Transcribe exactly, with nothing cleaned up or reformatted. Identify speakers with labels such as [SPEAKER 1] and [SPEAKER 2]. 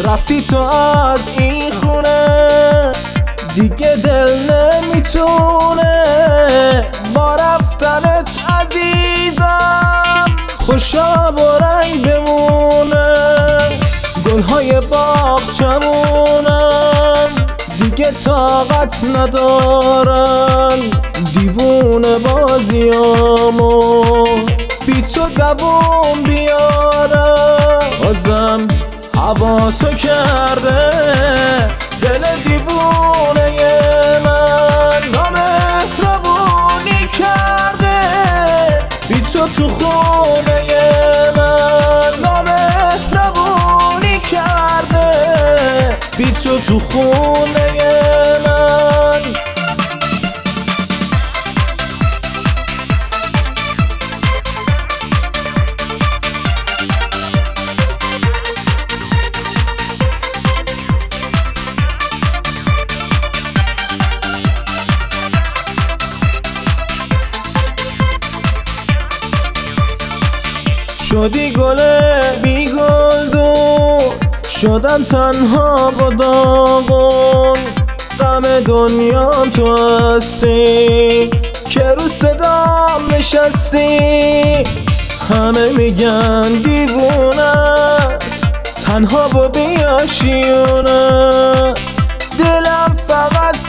[SPEAKER 1] رفتی تو از این خونه، دیگه دل نمیتونه با رفتنت عزیزم خوشا با رنگ بمونه. گلهای باغچمونم دیگه طاقت ندارن، دیوونه بازیامو بی تو دووم بیارم. بازم هوا تو کرده دل دیوونه من، نامهربونی کرده بی تو تو خونه من، نامهربونی کرده بی تو تو خونه من. شدی گل بی گلدون، شدم تنها با داغون، غم دنیا تو هستی که رو صدام نشستی. همه میگن دیوونه تنها با بیاشیونه، دلم فقط